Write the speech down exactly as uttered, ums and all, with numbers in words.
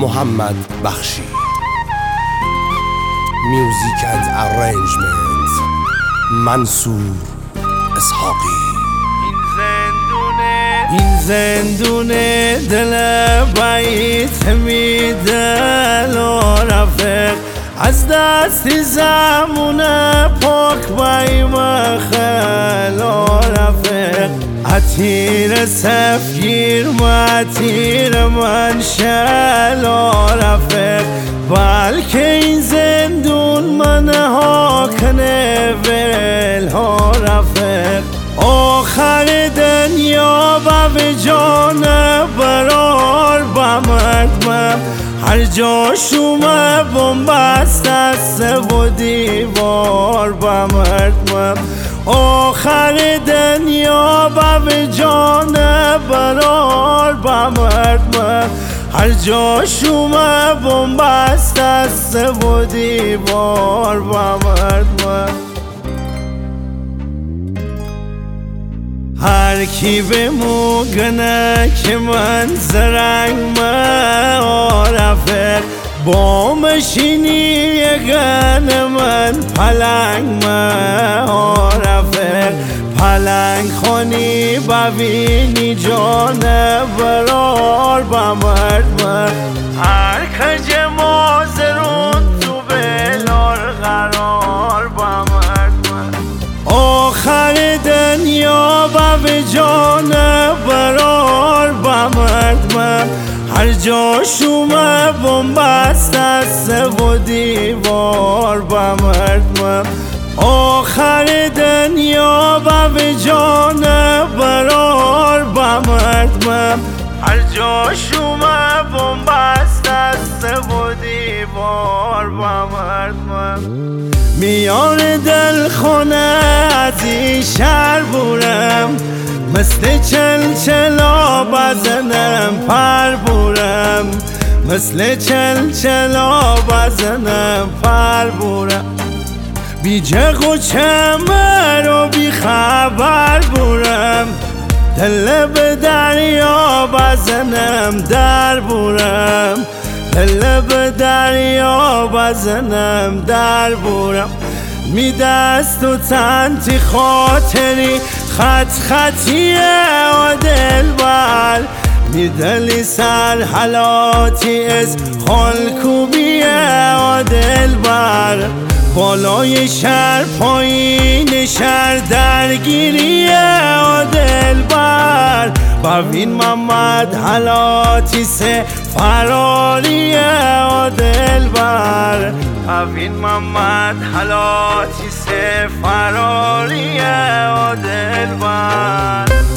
محمد بخشی. میوزیک اند ارنجمنت منصور اسحاقی. این زندونه دل بعید میدل و رفق از دستی زمونه پاک بای مخل و رفق عطیر سفگیر مطیر من شل و رفق بلکه این زندون من ها کنه ول ها رفق آخر دنیا به جان برار بمردمم هر جا شومه بومبست است و دیوار بمردمم آخر دنیا به جان برار بمردمم هر جا شومه بومبست است و دیوار بمردمم هر کی به موگنه که من زرنگ ما رفق با مشینی گن من پلنگ ما رفق پلنگ خانی ببینی جان برار بمرد من هر کج مازرون تو بلار قرار بمرد من آخر دنیا به جان برار بمرد من هر جا شومه بومبست است و دیوار بمرد من آخر دنیا به جان برار بمرد من هر جا شومه بومبست است و دیوار بمرد من میان دل خونه از این شهر بورم مثل چل چلا بزنم پر بورم مثل چل چلا بزنم پر بورم بی جغ و چمر و بی خبر بورم دل به دریا بزنم در بورم دل به دریا بزنم در بورم می دست و تنتی خاطری خط خطیه و دل بر می دلی سر حلاتی از خالکوبیه و دل بر بالای شهر پایین شهر درگیریه و دل بر ببین محمد حلاتی سه فراریه و دل بر ببین محمد حلاتی سه فراریه و دل بر